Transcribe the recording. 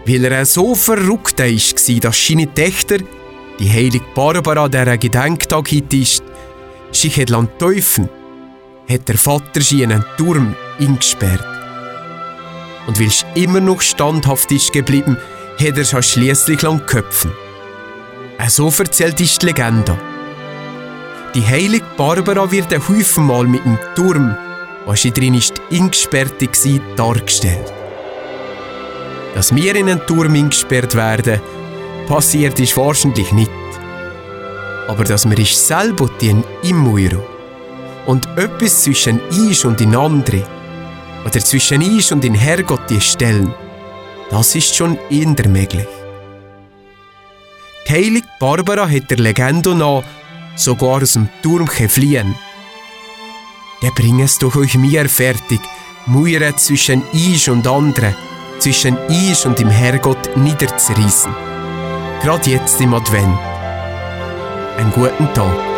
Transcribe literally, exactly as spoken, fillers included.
Weil er so verrückt war, dass seine Töchter, die heilige Barbara, deren Gedenktag heute ist, sich täufen, hat der Vater sie in einen Turm eingesperrt. Und weil es immer noch standhaft ist geblieben, hat er sie schliesslich köpfen. So erzählt ist die Legende. Die heilige Barbara wird ein Haufen Mal mit dem Turm, was sie drin ist, eingesperrt war, dargestellt. Dass wir in einen Turm eingesperrt werden, passiert ist wahrscheinlich nicht. Aber dass wir ist selber die im Muro und etwas zwischen uns und den anderen oder zwischen uns und den Herrgott die stellen, das ist schon eher möglich. Die heilige Barbara hat der Legende nach sogar aus dem Turm fliehen. Der bringt es doch euch mir fertig, Mauern zwischen uns und anderen, zwischen uns und dem Herrgott niederzureissen. Gerade jetzt im Advent. Einen guten Tag.